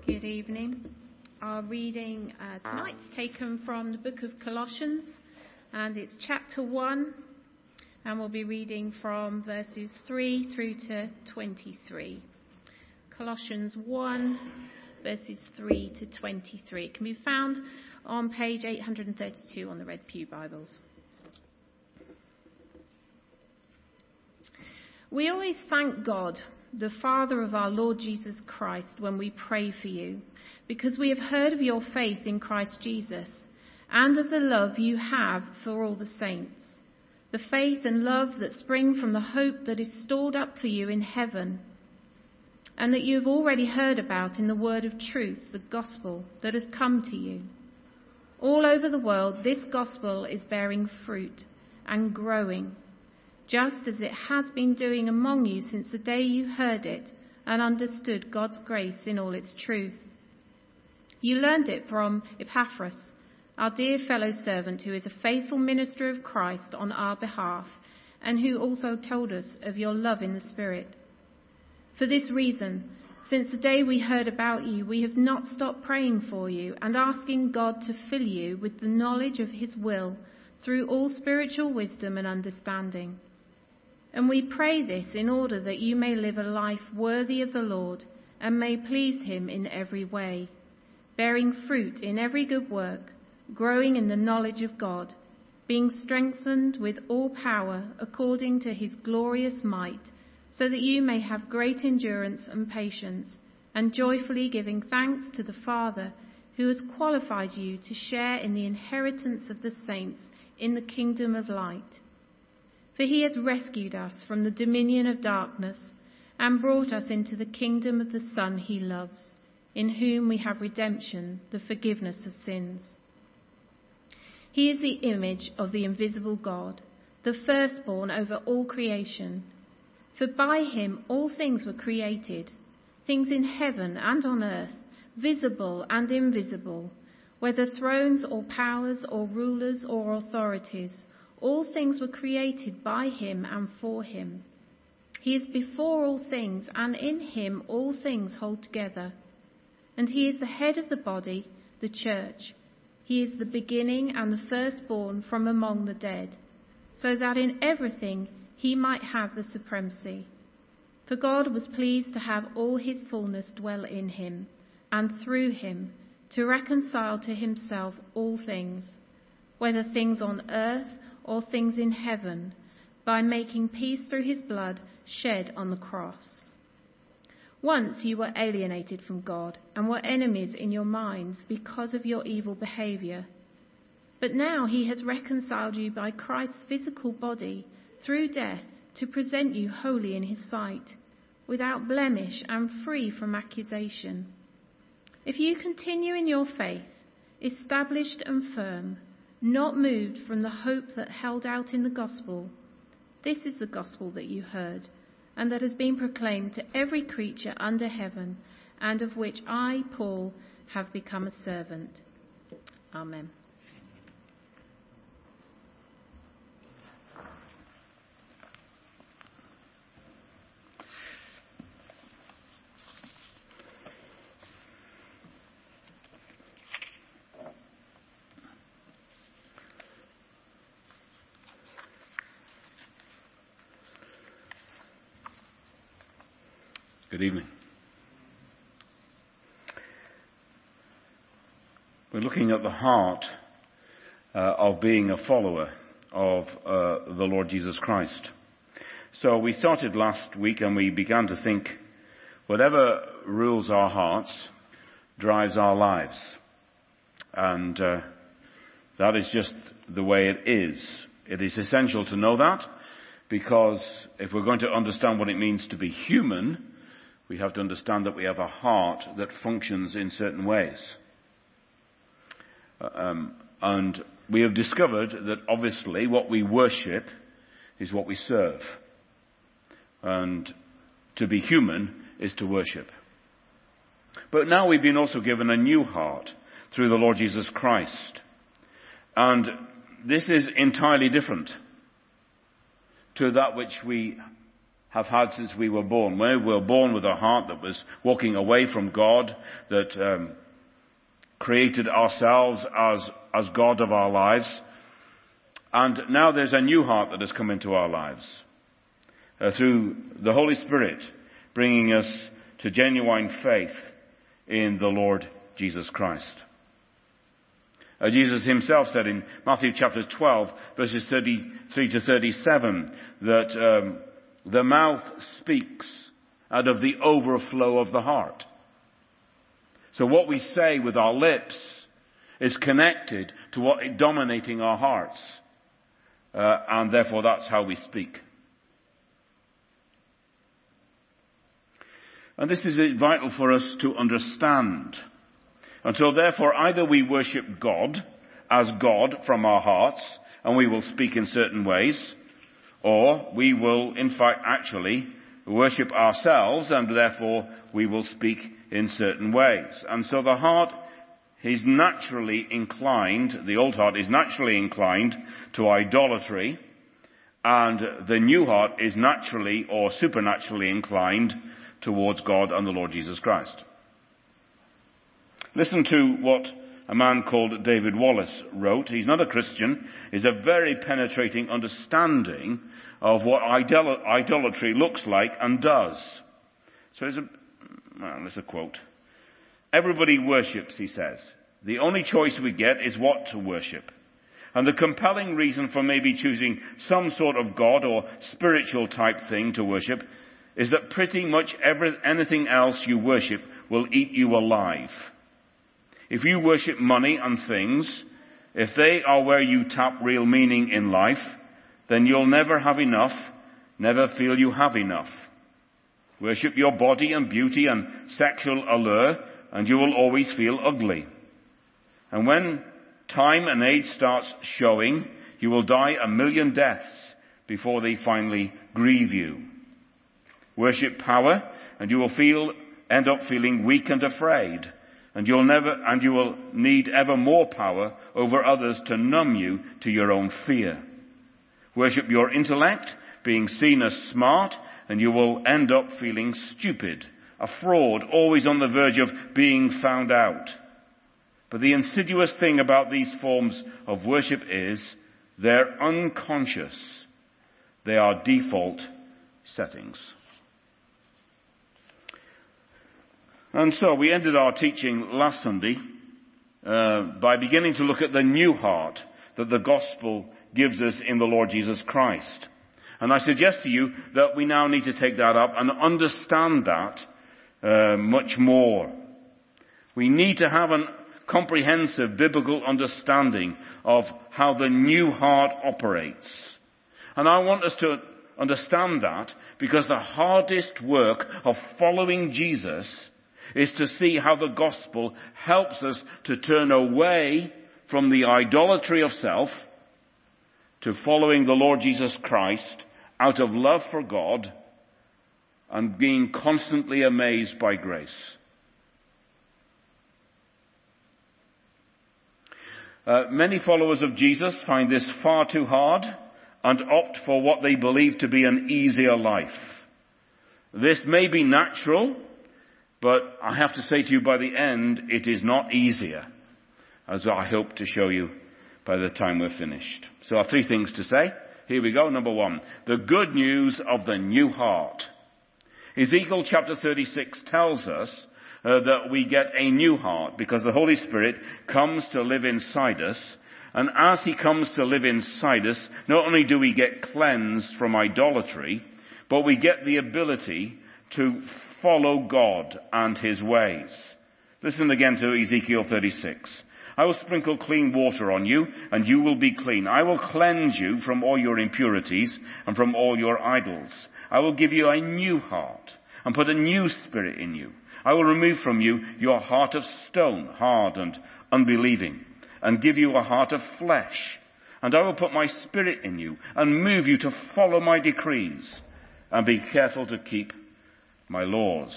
Good evening. Our reading tonight's taken from the book of Colossians, and it's chapter 1, and we'll be reading from verses 3 through to 23. Colossians 1, verses 3 to 23. It can be found on page 832 on the Red Pew Bibles. We always thank God, the Father of our Lord Jesus Christ, when we pray for you, because we have heard of your faith in Christ Jesus and of the love you have for all the saints, the faith and love that spring from the hope that is stored up for you in heaven, and that you have already heard about in the word of truth, the gospel that has come to you. All over the world, this gospel is bearing fruit and growing, just as it has been doing among you since the day you heard it and understood God's grace in all its truth. You learned it from Epaphras, our dear fellow servant, who is a faithful minister of Christ on our behalf, and who also told us of your love in the Spirit. For this reason, since the day we heard about you, we have not stopped praying for you and asking God to fill you with the knowledge of his will through all spiritual wisdom and understanding. And we pray this in order that you may live a life worthy of the Lord and may please him in every way, bearing fruit in every good work, growing in the knowledge of God, being strengthened with all power according to his glorious might, so that you may have great endurance and patience, and joyfully giving thanks to the Father who has qualified you to share in the inheritance of the saints in the kingdom of light. For he has rescued us from the dominion of darkness and brought us into the kingdom of the Son he loves, in whom we have redemption, the forgiveness of sins. He is the image of the invisible God, the firstborn over all creation. For by him all things were created, things in heaven and on earth, visible and invisible, whether thrones or powers or rulers or authorities. All things were created by him and for him. He is before all things, and in him all things hold together. And he is the head of the body, the church. He is the beginning and the firstborn from among the dead, so that in everything he might have the supremacy. For God was pleased to have all his fullness dwell in him, and through him to reconcile to himself all things, whether things on earth or things in heaven, by making peace through his blood shed on the cross. Once you were alienated from God and were enemies in your minds because of your evil behavior. But now he has reconciled you by Christ's physical body through death to present you holy in his sight, without blemish and free from accusation. If you continue in your faith, established and firm, not moved from the hope that held out in the gospel. This is the gospel that you heard, and that has been proclaimed to every creature under heaven, and of which I, Paul, have become a servant. Amen. Good evening. We're looking at the heart of being a follower of the Lord Jesus Christ. So we started last week and we began to think whatever rules our hearts drives our lives. And that is just the way it is. It is essential to know that, because if we're going to understand what it means to be human, we have to understand that we have a heart that functions in certain ways. And we have discovered that obviously what we worship is what we serve. And to be human is to worship. But now we've been also given a new heart through the Lord Jesus Christ. And this is entirely different to that which we have had since we were born. We were born with a heart that was walking away from God, that created ourselves as God of our lives. And now there's a new heart that has come into our lives through the Holy Spirit bringing us to genuine faith in the Lord Jesus Christ. Jesus himself said in Matthew chapter 12, verses 33 to 37, that the mouth speaks out of the overflow of the heart. So what we say with our lips is connected to what is dominating our hearts. And therefore that's how we speak. And this is vital for us to understand. And so therefore either we worship God as God from our hearts, and we will speak in certain ways, or we will in fact actually worship ourselves, and therefore we will speak in certain ways. And so the heart is naturally inclined, the old heart is naturally inclined to idolatry, and the new heart is naturally or supernaturally inclined towards God and the Lord Jesus Christ. Listen to what a man called David Wallace wrote. He's not a Christian. He's a very penetrating understanding of what idolatry looks like and does. So it's a quote. Everybody worships, he says. The only choice we get is what to worship. And the compelling reason for maybe choosing some sort of God or spiritual type thing to worship is that pretty much anything else you worship will eat you alive. If you worship money and things, if they are where you tap real meaning in life, then you'll never have enough, never feel you have enough. Worship your body and beauty and sexual allure, and you will always feel ugly. And when time and age starts showing, you will die 1,000,000 deaths before they finally grieve you. Worship power, and you will end up feeling weak and afraid. And you will need ever more power over others to numb you to your own fear. Worship your intellect, being seen as smart, and you will end up feeling stupid, a fraud, always on the verge of being found out. But the insidious thing about these forms of worship is they're unconscious. They are default settings. And so we ended our teaching last Sunday by beginning to look at the new heart that the gospel gives us in the Lord Jesus Christ. And I suggest to you that we now need to take that up and understand that much more. We need to have a comprehensive biblical understanding of how the new heart operates. And I want us to understand that because the hardest work of following Jesus is to see how the gospel helps us to turn away from the idolatry of self to following the Lord Jesus Christ out of love for God and being constantly amazed by grace. Many followers of Jesus find this far too hard and opt for what they believe to be an easier life. This may be natural, but I have to say to you, by the end, it is not easier, as I hope to show you by the time we're finished. So I have 3 things to say. Here we go. Number 1, the good news of the new heart. Ezekiel chapter 36 tells us that we get a new heart because the Holy Spirit comes to live inside us. And as he comes to live inside us, not only do we get cleansed from idolatry, but we get the ability to follow God and his ways. Listen again to Ezekiel 36. I will sprinkle clean water on you, and you will be clean. I will cleanse you from all your impurities and from all your idols. I will give you a new heart and put a new spirit in you. I will remove from you your heart of stone, hard and unbelieving, and give you a heart of flesh. And I will put my spirit in you and move you to follow my decrees and be careful to keep my laws.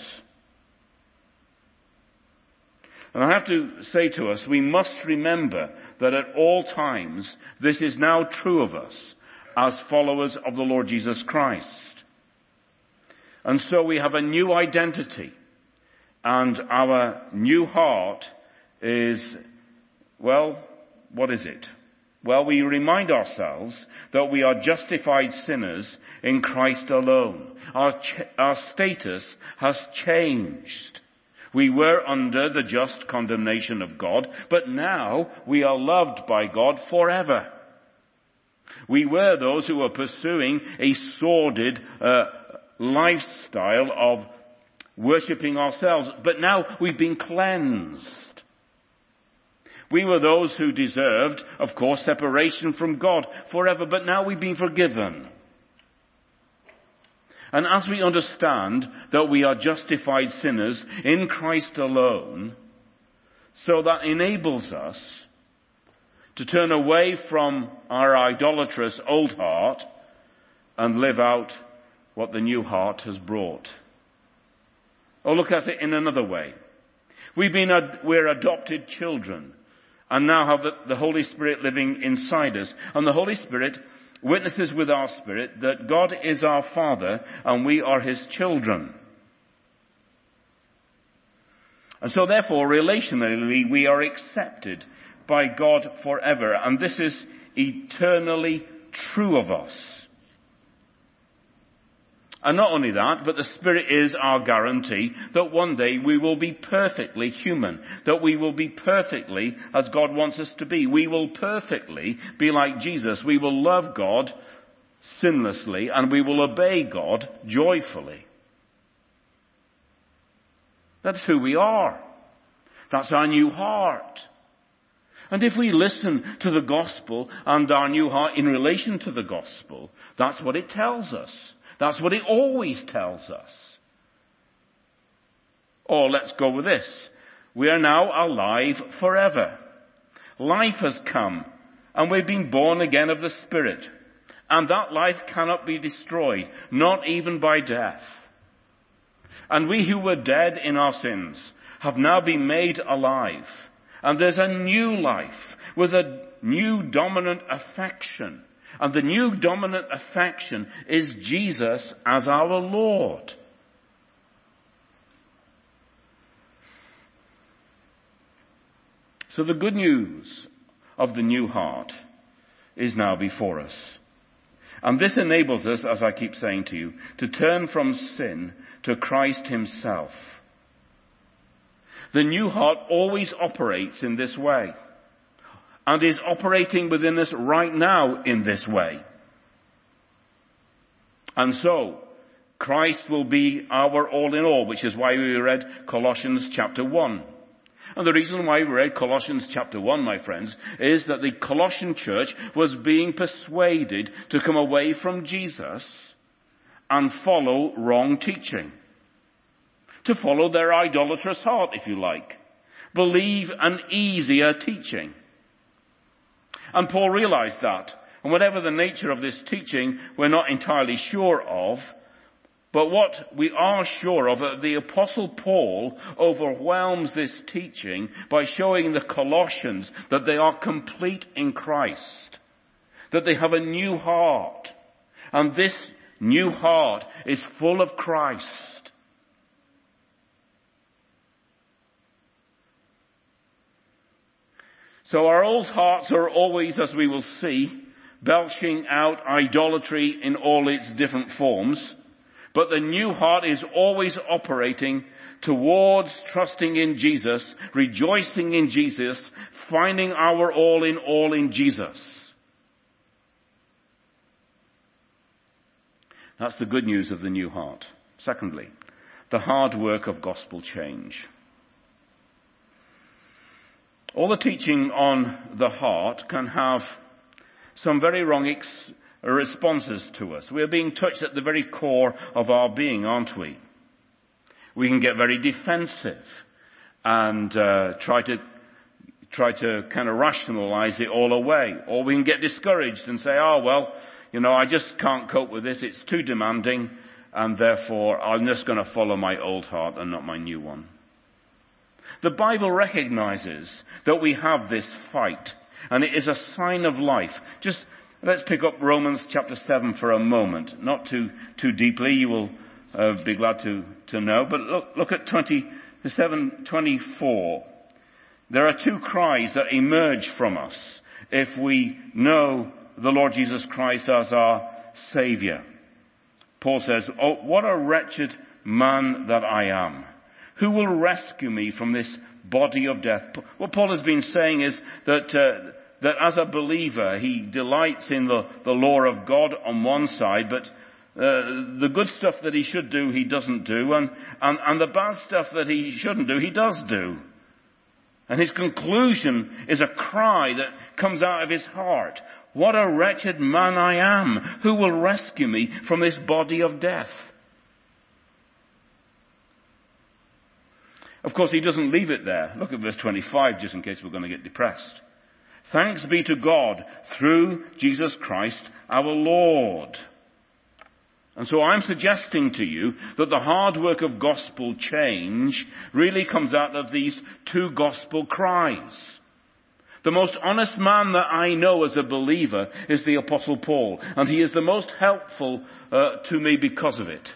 And I have to say to us, we must remember that at all times, this is now true of us as followers of the Lord Jesus Christ. And so we have a new identity. And our new heart is, well, what is it? Well, we remind ourselves that we are justified sinners in Christ alone. Our status has changed. We were under the just condemnation of God, but now we are loved by God forever. We were those who were pursuing a sordid lifestyle of worshipping ourselves, but now we've been cleansed. We were those who deserved, of course, separation from God forever, but now we've been forgiven. And as we understand that we are justified sinners in Christ alone, so that enables us to turn away from our idolatrous old heart and live out what the new heart has brought. Or look at it in another way. We're adopted children and now have the Holy Spirit living inside us. And the Holy Spirit witnesses with our spirit that God is our Father and we are His children. And so therefore, relationally, we are accepted by God forever. And this is eternally true of us. And not only that, but the Spirit is our guarantee that one day we will be perfectly human, that we will be perfectly as God wants us to be. We will perfectly be like Jesus. We will love God sinlessly and we will obey God joyfully. That's who we are. That's our new heart. And if we listen to the gospel and our new heart in relation to the gospel, that's what it tells us. That's what it always tells us. Or let's go with this. We are now alive forever. Life has come and we've been born again of the Spirit. And that life cannot be destroyed, not even by death. And we who were dead in our sins have now been made alive. And there's a new life with a new dominant affection. And the new dominant affection is Jesus as our Lord. So the good news of the new heart is now before us. And this enables us, as I keep saying to you, to turn from sin to Christ Himself. The new heart always operates in this way. And is operating within us right now in this way. And so, Christ will be our all in all, which is why we read Colossians chapter 1. And the reason why we read Colossians chapter 1, my friends, is that the Colossian church was being persuaded to come away from Jesus and follow wrong teaching. To follow their idolatrous heart, if you like. Believe an easier teaching. And Paul realized that. And whatever the nature of this teaching, we're not entirely sure of. But what we are sure of, the Apostle Paul overwhelms this teaching by showing the Colossians that they are complete in Christ. That they have a new heart. And this new heart is full of Christ. So our old hearts are always, as we will see, belching out idolatry in all its different forms. But the new heart is always operating towards trusting in Jesus, rejoicing in Jesus, finding our all in Jesus. That's the good news of the new heart. Secondly, the hard work of gospel change. All the teaching on the heart can have some very wrong responses to us. We're being touched at the very core of our being, aren't we? We can get very defensive and try to kind of rationalize it all away. Or we can get discouraged and say, oh, well, I just can't cope with this. It's too demanding. And therefore, I'm just going to follow my old heart and not my new one. The Bible recognizes that we have this fight, and it is a sign of life. Just let's pick up Romans chapter 7 for a moment, not too deeply. You will be glad to know. But look at 27:24. There are two cries that emerge from us if we know the Lord Jesus Christ as our Saviour. Paul says, "Oh, what a wretched man that I am. Who will rescue me from this body of death?" What Paul has been saying is that as a believer, he delights in the law of God on one side, but the good stuff that he should do, he doesn't do, and the bad stuff that he shouldn't do, he does do. And his conclusion is a cry that comes out of his heart. What a wretched man I am. Who will rescue me from this body of death? Of course, he doesn't leave it there. Look at verse 25, just in case we're going to get depressed. Thanks be to God through Jesus Christ our Lord. And so I'm suggesting to you that the hard work of gospel change really comes out of these two gospel cries. The most honest man that I know as a believer is the Apostle Paul, and he is the most helpful to me because of it.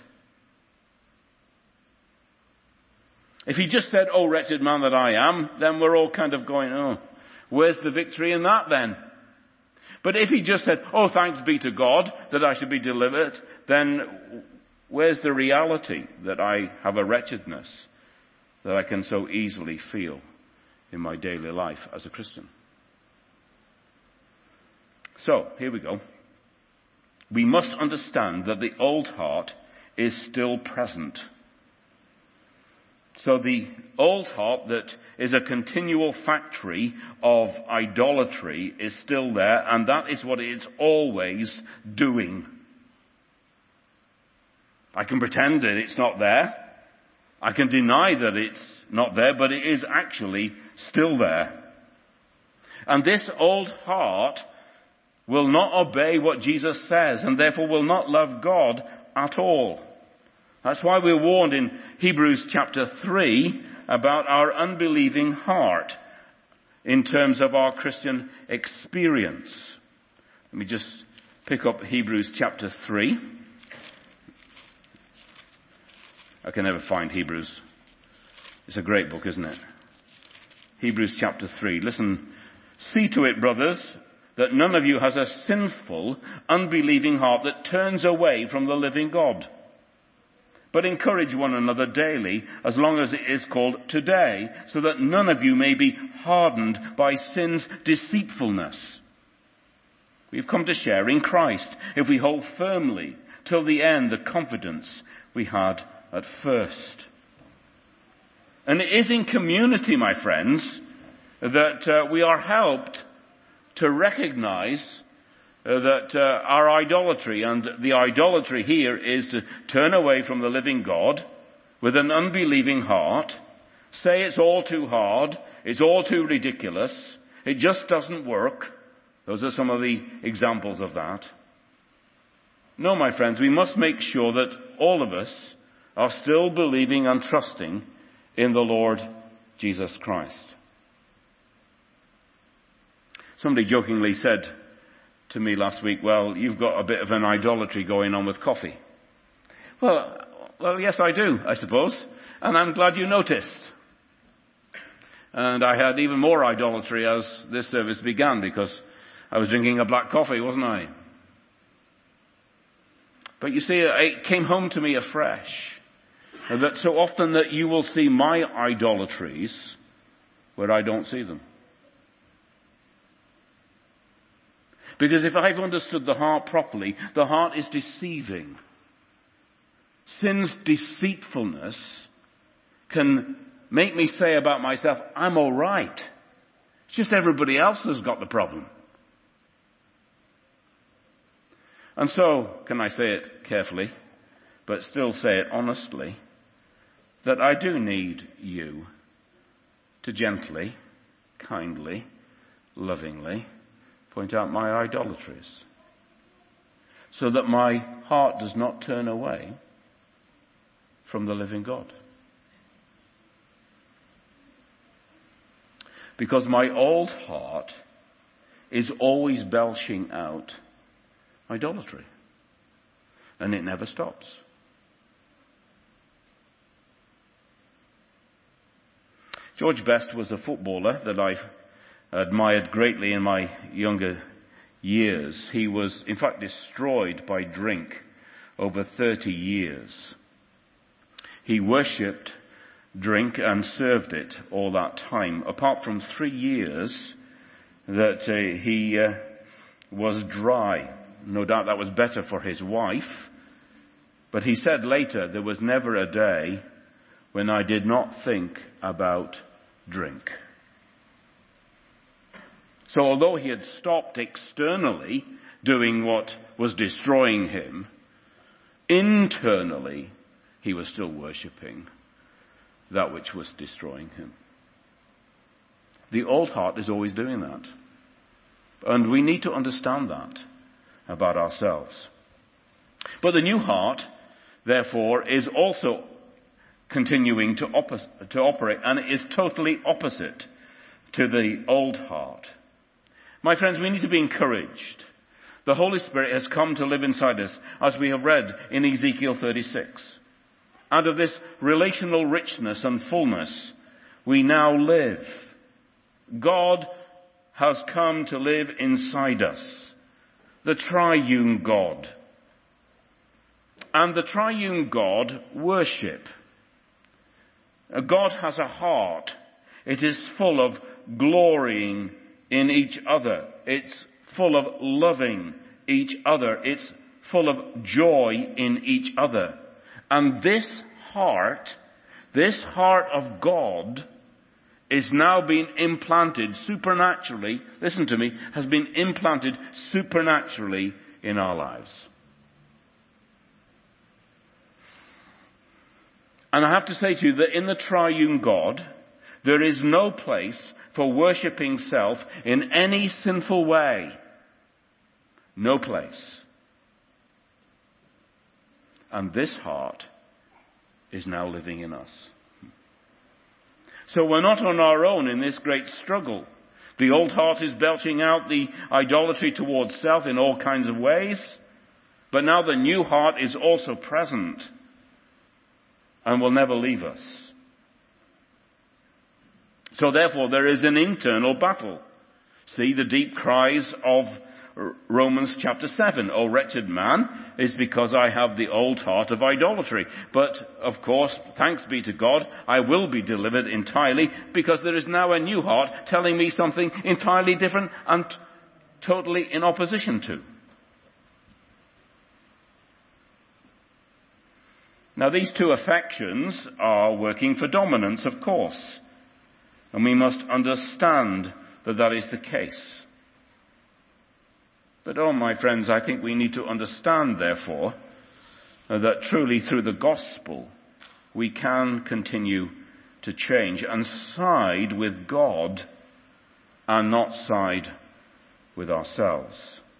If he just said, "Oh, wretched man that I am," then we're all kind of going, "Oh, where's the victory in that then?" But if he just said, "Oh, thanks be to God that I should be delivered," then where's the reality that I have a wretchedness that I can so easily feel in my daily life as a Christian? So, here we go. We must understand that the old heart is still present. So the old heart that is a continual factory of idolatry is still there, and that is what it's always doing. I can pretend that it's not there. I can deny that it's not there, but it is actually still there. And this old heart will not obey what Jesus says, and therefore will not love God at all. That's why we're warned in Hebrews chapter 3 about our unbelieving heart in terms of our Christian experience. Let me just pick up Hebrews chapter 3. I can never find Hebrews. It's a great book, isn't it? Hebrews chapter 3. Listen, "See to it, brothers, that none of you has a sinful, unbelieving heart that turns away from the living God. But encourage one another daily, as long as it is called today, so that none of you may be hardened by sin's deceitfulness. We've come to share in Christ if we hold firmly till the end the confidence we had at first." And it is in community, my friends, that we are helped to recognize that our idolatry, and the idolatry here is to turn away from the living God with an unbelieving heart, say it's all too hard, it's all too ridiculous, it just doesn't work. Those are some of the examples of that. No, my friends, we must make sure that all of us are still believing and trusting in the Lord Jesus Christ. Somebody jokingly said to me last week, "Well, you've got a bit of an idolatry going on with coffee." Well, yes, I do, I suppose. And I'm glad you noticed. And I had even more idolatry as this service began, because I was drinking a black coffee, wasn't I? But you see, it came home to me afresh that so often that you will see my idolatries where I don't see them. Because if I've understood the heart properly, the heart is deceiving. Sin's deceitfulness can make me say about myself, "I'm all right. It's just everybody else has got the problem." And so, can I say it carefully, but still say it honestly, that I do need you to gently, kindly, lovingly point out my idolatries, so that my heart does not turn away from the living God. Because my old heart is always belching out idolatry, and it never stops. George Best was a footballer that I admired greatly in my younger years. He was, in fact, destroyed by drink over 30 years. He worshipped drink and served it all that time, apart from 3 years that he was dry. No doubt that was better for his wife, but he said later, there was never a day when I did not think about drink. So although he had stopped externally doing what was destroying him, internally he was still worshipping that which was destroying him. The old heart is always doing that. And we need to understand that about ourselves. But the new heart, therefore, is also continuing to operate, and it is totally opposite to the old heart. My friends, we need to be encouraged. The Holy Spirit has come to live inside us, as we have read in Ezekiel 36. Out of this relational richness and fullness, we now live. God has come to live inside us. The triune God. And the triune God worship. God has a heart. It is full of glorying in each other. It's full of loving each other. It's full of joy in each other. And this heart of God, is now being implanted supernaturally, listen to me, has been implanted supernaturally in our lives. And I have to say to you that in the triune God, there is no place for worshipping self in any sinful way. No place. And this heart is now living in us. So we're not on our own in this great struggle. The old heart is belching out the idolatry towards self in all kinds of ways. But now the new heart is also present and will never leave us. So therefore there is an internal battle. See the deep cries of Romans chapter 7. O wretched man, is because I have the old heart of idolatry. But, of course, thanks be to God, I will be delivered entirely because there is now a new heart telling me something entirely different and totally in opposition to. Now, these two affections are working for dominance, of course. And we must understand that that is the case. But, my friends, I think we need to understand, therefore, that truly through the gospel, we can continue to change and side with God and not side with ourselves.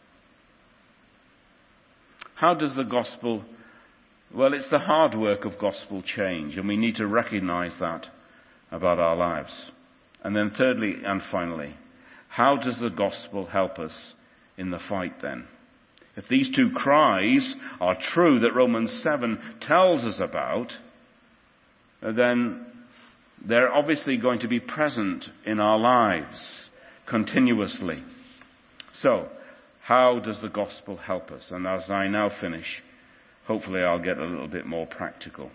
How does the gospel? Well, it's the hard work of gospel change, and we need to recognize that about our lives. And then thirdly and finally, how does the gospel help us in the fight then? If these two cries are true that Romans 7 tells us about, then they're obviously going to be present in our lives continuously. So, how does the gospel help us? And as I now finish, hopefully I'll get a little bit more practical.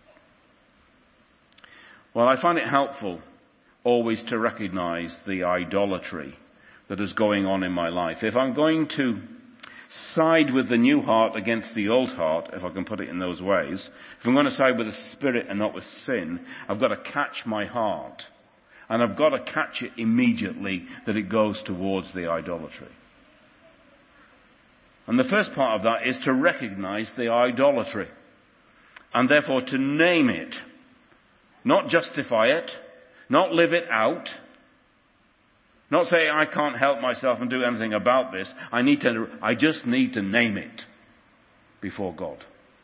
Well, I find it helpful always to recognize the idolatry that is going on in my life. If I'm going to side with the new heart against the old heart, if I can put it in those ways, if I'm going to side with the Spirit and not with sin, I've got to catch my heart. And I've got to catch it immediately that it goes towards the idolatry. And the first part of that is to recognize the idolatry. And therefore to name it. Not justify it. Not live it out. Not say, I can't help myself and do anything about this. I just need to name it before God.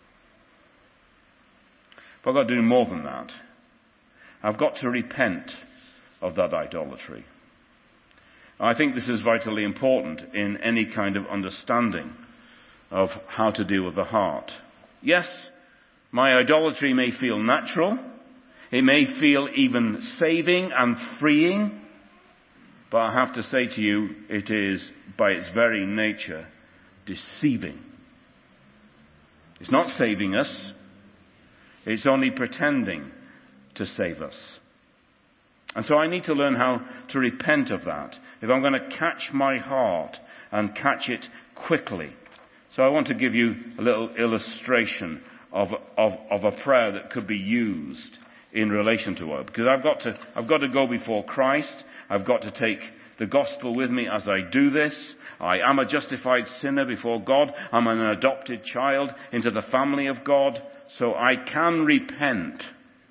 But I've got to do more than that. I've got to repent of that idolatry. I think this is vitally important in any kind of understanding of how to deal with the heart. Yes, my idolatry may feel natural. It may feel even saving and freeing, but I have to say to you, it is, by its very nature, deceiving. It's not saving us. It's only pretending to save us. And so I need to learn how to repent of that if I'm going to catch my heart and catch it quickly. So I want to give you a little illustration of a prayer that could be used in relation to it. Because I've got to go before Christ. I've got to take the gospel with me as I do this. I am a justified sinner before God. I'm an adopted child into the family of God. So I can repent.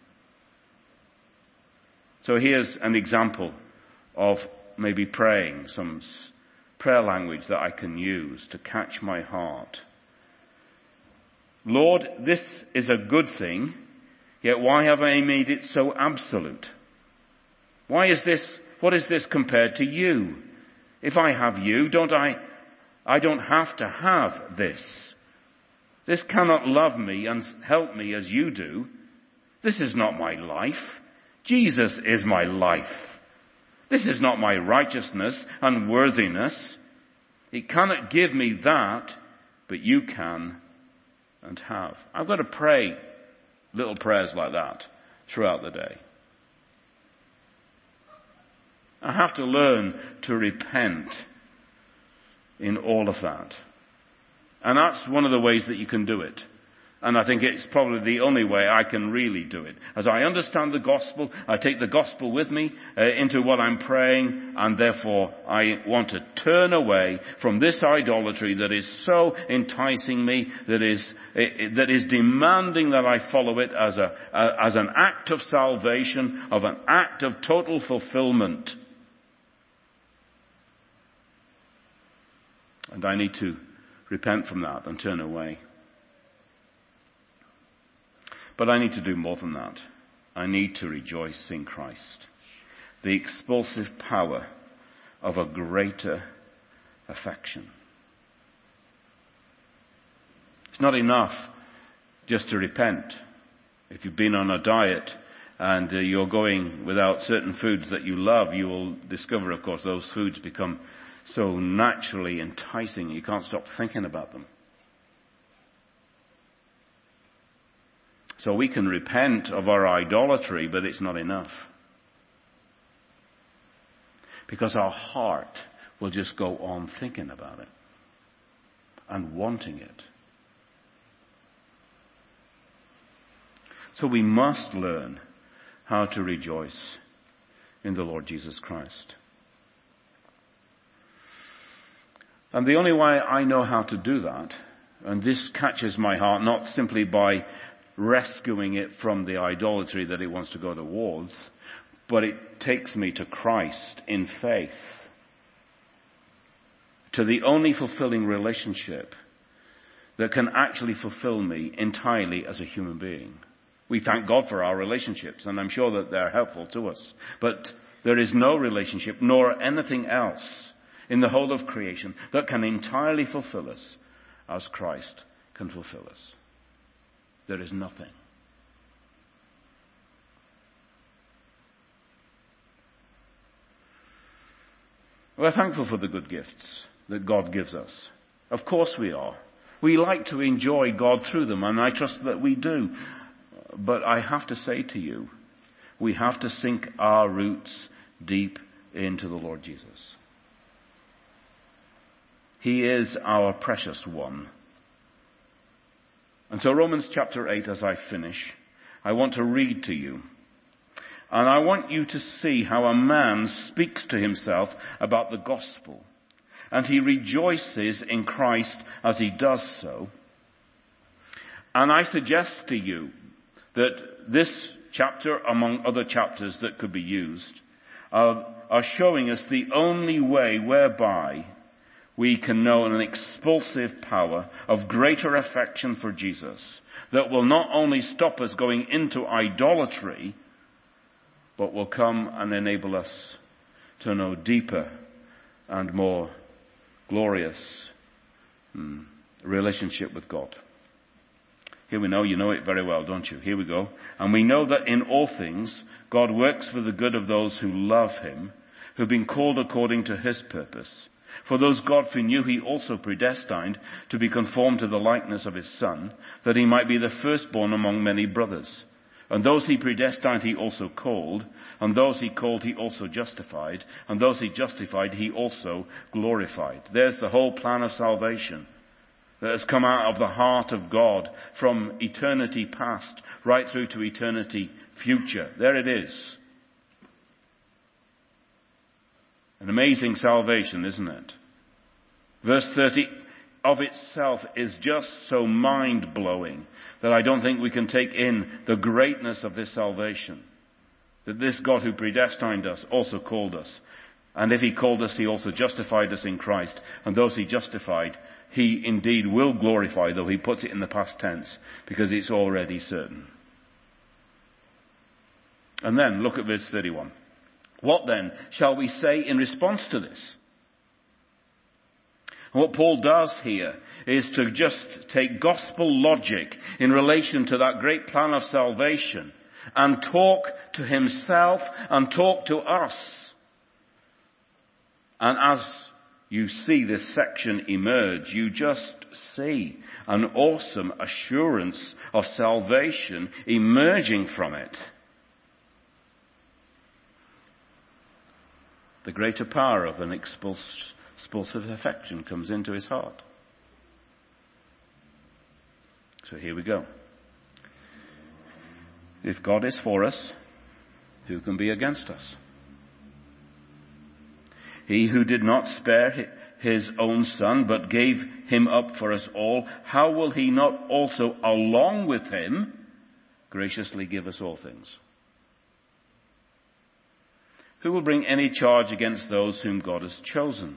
So here's an example of maybe praying, some prayer language that I can use to catch my heart. Lord, this is a good thing, yet why have I made it so absolute? What is this compared to you? If I have you, I don't have to have this. This cannot love me and help me as you do. This is not my life. Jesus is my life. This is not my righteousness and worthiness. It cannot give me that, but you can and have. I've got to pray little prayers like that throughout the day. I have to learn to repent in all of that. And that's one of the ways that you can do it. And I think it's probably the only way I can really do it. As I understand the gospel, I take the gospel with me into what I'm praying, and therefore I want to turn away from this idolatry that is so enticing me, that is demanding that I follow it as an act of salvation, of an act of total fulfillment. And I need to repent from that and turn away. But I need to do more than that. I need to rejoice in Christ. The expulsive power of a greater affection. It's not enough just to repent. If you've been on a diet and you're going without certain foods that you love, you will discover, of course, those foods become so naturally enticing you can't stop thinking about them. So we can repent of our idolatry, but it's not enough. Because our heart will just go on thinking about it and wanting it. So we must learn how to rejoice in the Lord Jesus Christ. And the only way I know how to do that, and this catches my heart not simply by rescuing it from the idolatry that it wants to go towards, but it takes me to Christ in faith, to the only fulfilling relationship that can actually fulfill me entirely as a human being. We thank God for our relationships, and I'm sure that they're helpful to us, but there is no relationship nor anything else in the whole of creation that can entirely fulfill us as Christ can fulfill us. There is nothing. We're thankful for the good gifts that God gives us. Of course we are. We like to enjoy God through them, and I trust that we do. But I have to say to you, we have to sink our roots deep into the Lord Jesus. He is our precious one. And so Romans chapter 8, as I finish, I want to read to you. And I want you to see how a man speaks to himself about the gospel. And he rejoices in Christ as he does so. And I suggest to you that this chapter, among other chapters that could be used, are showing us the only way whereby we can know an expulsive power of greater affection for Jesus that will not only stop us going into idolatry, but will come and enable us to know deeper and more glorious relationship with God. Here we know, you know it very well, don't you? Here we go. And we know that in all things, God works for the good of those who love him, who've been called according to his purpose. For those God foreknew, he also predestined to be conformed to the likeness of his Son, that he might be the firstborn among many brothers. And those he predestined, he also called. And those he called, he also justified. And those he justified, he also glorified. There's the whole plan of salvation that has come out of the heart of God from eternity past right through to eternity future. There it is. An amazing salvation, isn't it? Verse 30 of itself is just so mind-blowing that I don't think we can take in the greatness of this salvation. That this God who predestined us also called us. And if he called us, he also justified us in Christ. And those he justified, he indeed will glorify, though he puts it in the past tense, because it's already certain. And then, look at verse 31. What then shall we say in response to this? What Paul does here is to just take gospel logic in relation to that great plan of salvation and talk to himself and talk to us. And as you see this section emerge, you just see an awesome assurance of salvation emerging from it. The greater power of an expulsive affection comes into his heart. So here we go. If God is for us, who can be against us? He who did not spare his own Son, but gave him up for us all, how will he not also, along with him, graciously give us all things? Who will bring any charge against those whom God has chosen?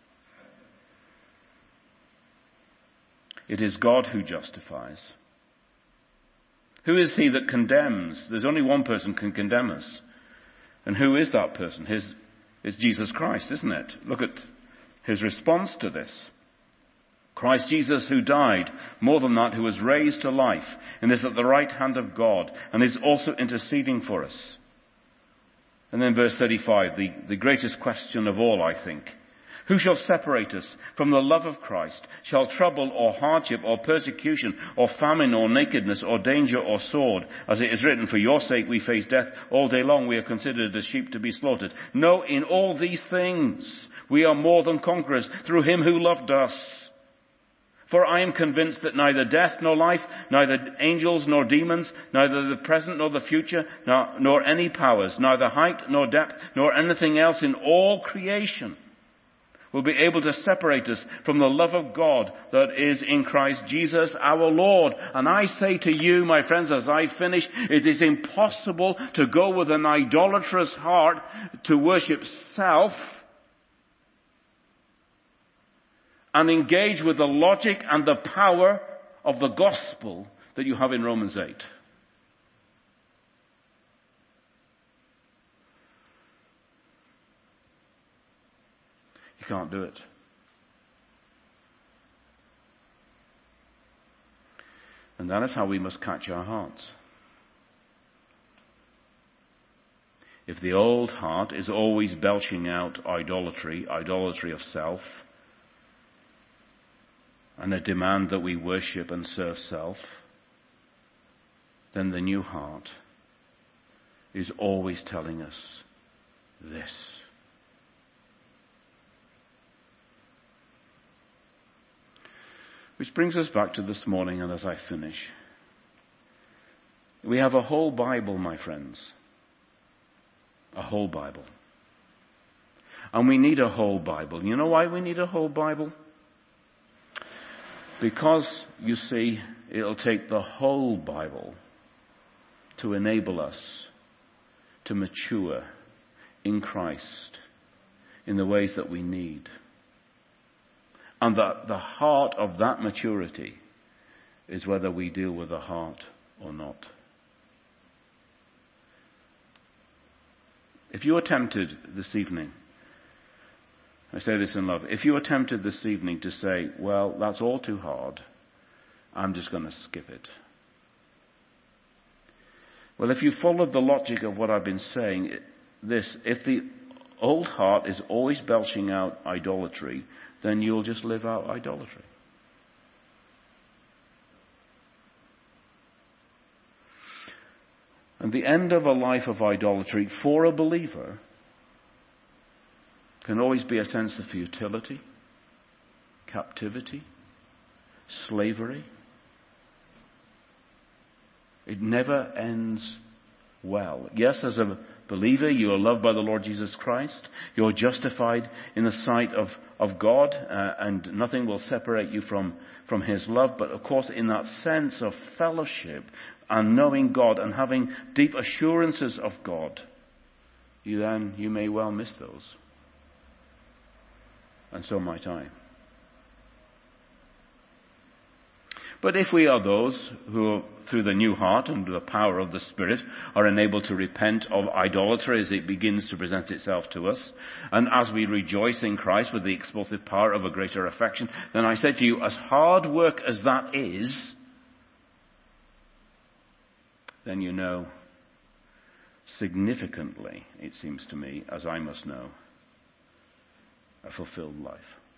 It is God who justifies. Who is he that condemns? There's only one person can condemn us. And who is that person? It's Jesus Christ, isn't it? Look at his response to this. Christ Jesus, who died, more than that, who was raised to life, and is at the right hand of God, and is also interceding for us. And then verse 35, the greatest question of all, I think. Who shall separate us from the love of Christ? Shall trouble or hardship or persecution or famine or nakedness or danger or sword? As it is written, for your sake we face death. All day long we are considered as sheep to be slaughtered. No, in all these things we are more than conquerors through him who loved us. For I am convinced that neither death nor life, neither angels nor demons, neither the present nor the future, nor any powers, neither height nor depth, nor anything else in all creation will be able to separate us from the love of God that is in Christ Jesus our Lord. And I say to you, my friends, as I finish, it is impossible to go with an idolatrous heart to worship self and engage with the logic and the power of the gospel that you have in Romans 8. You can't do it. And that is how we must catch our hearts. If the old heart is always belching out idolatry of self, and a demand that we worship and serve self, then the new heart is always telling us this. Which brings us back to this morning, and as I finish, we have a whole Bible, my friends. A whole Bible. And we need a whole Bible. You know why we need a whole Bible? Because, you see, it'll take the whole Bible to enable us to mature in Christ in the ways that we need. And that the heart of that maturity is whether we deal with the heart or not. If you are tempted this evening, I say this in love, if you are tempted this evening to say, well, that's all too hard, I'm just going to skip it. Well, if you followed the logic of what I've been saying, if the old heart is always belching out idolatry, then you'll just live out idolatry. And the end of a life of idolatry for a believer can always be a sense of futility, captivity, slavery. It never ends well. Yes, as a believer, you are loved by the Lord Jesus Christ. You're justified in the sight of God, and nothing will separate you from His love. But of course, in that sense of fellowship and knowing God and having deep assurances of God, you may well miss those. And so might I. But if we are those who, through the new heart and the power of the Spirit, are enabled to repent of idolatry as it begins to present itself to us, and as we rejoice in Christ with the expulsive power of a greater affection, then I say to you, as hard work as that is, then you know significantly, it seems to me, as I must know, a fulfilled life.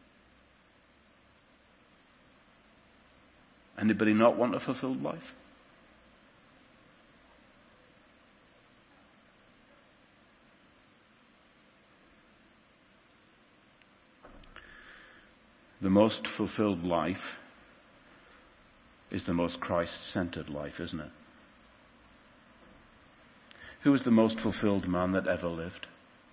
Anybody not want a fulfilled life? The most fulfilled life is the most Christ-centered life, isn't it? Who was the most fulfilled man that ever lived?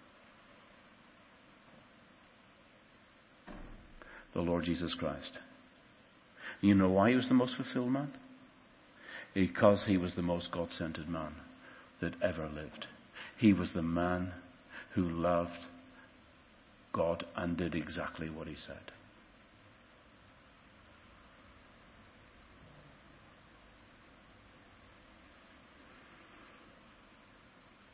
The Lord Jesus Christ. You know why he was the most fulfilled man? Because he was the most God-centered man that ever lived. He was the man who loved God and did exactly what he said.